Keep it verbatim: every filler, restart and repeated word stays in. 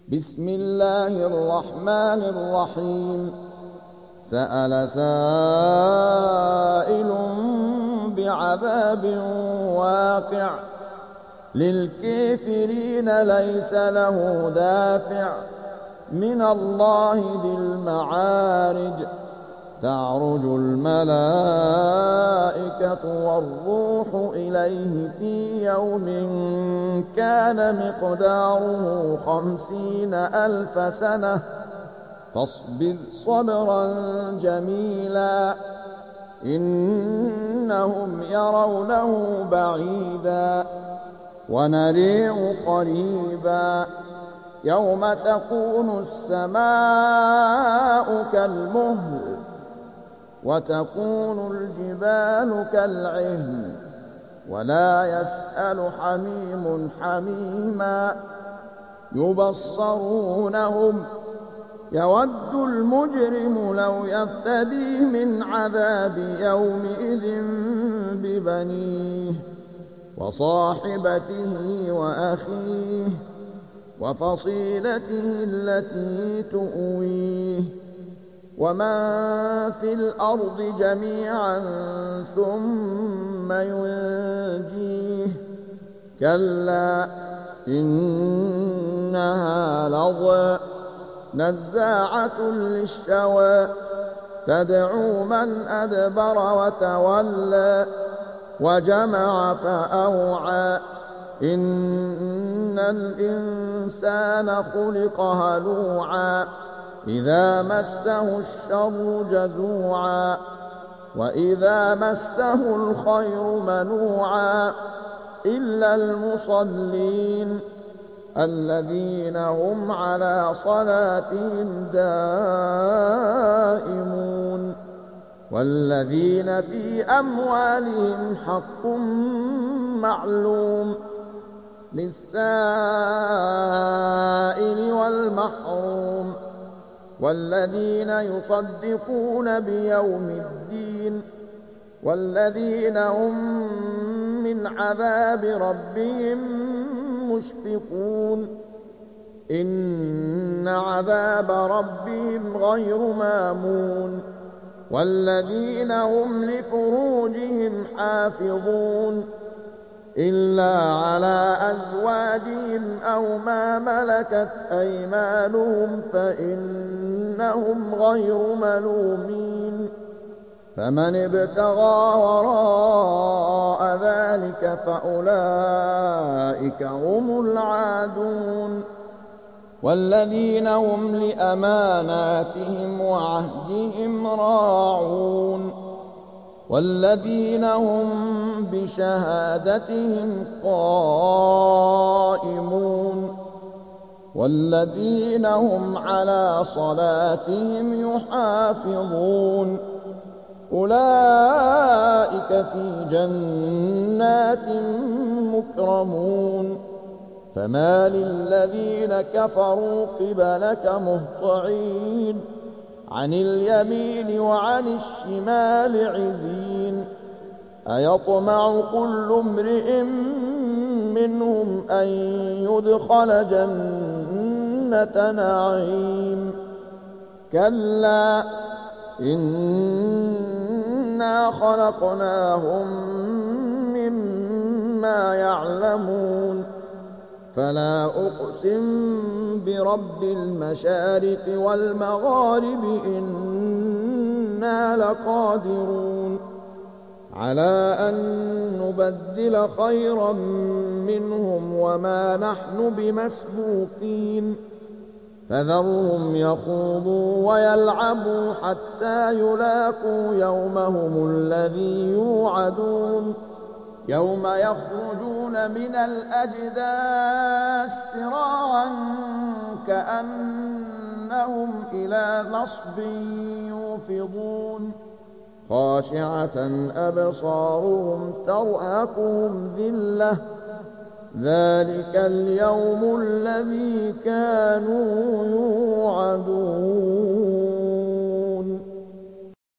بسم الله الرحمن الرحيم سأل سائل بعذاب واقع للكافرين ليس له دافع من الله ذي المعارج تعرج الملائكة والروح إليه في يوم كان مقداره خمسين ألف سنة فاصبر صبرا جميلا إنهم يرونه بعيدا ونريه قريبا يوم تكون السماء كالمهل وتكون الجبال كالعهن ولا يسأل حميم حميما يبصرونهم يود المجرم لو يفتدي من عذاب يومئذ ببنيه وصاحبته وأخيه وفصيلته التي تؤويه ومن في الأرض جميعا ثم ينجيه كلا إنها لظى نزاعة للشوى تدعو من أدبر وتولى وجمع فأوعى إن الإنسان خلق هلوعا إذا مسه الشر جزوعا وإذا مسه الخير منوعا إلا المصلين الذين هم على صلاتهم دائمون والذين في أموالهم حق معلوم للسائل والمحروم والذين يصدقون بيوم الدين والذين هم من عذاب ربهم مشفقون إن عذاب ربهم غير مامون والذين هم لفروجهم حافظون إلا على أزواجهم أو ما ملكت أيمانهم فإنهم غير ملومين فمن ابتغى وراء ذلك فأولئك هم العادون والذين هم لأماناتهم وعهدهم راعون والذين هم بشهادتهم قائمون والذين هم على صلاتهم يحافظون أولئك في جنات مكرمون فما للذين كفروا قبلك مهطعين عن اليمين وعن الشمال عزين أيطمع كل امرئ منهم أن يدخل جنة نعيم كلا إنا خلقناهم مما يعلمون فلا أقسم برب المشارق والمغارب إنا لقادرون على أن نبدل خيرا منهم وما نحن بمسبوقين فذرهم يخوضوا ويلعبوا حتى يلاقوا يومهم الذي يوعدون يوم يخرجون من الأجداث سراعا كأنهم إلى نصب يوفضون خاشعة أبصارهم ترهقهم ذلة ذلك اليوم الذي كانوا يوعدون.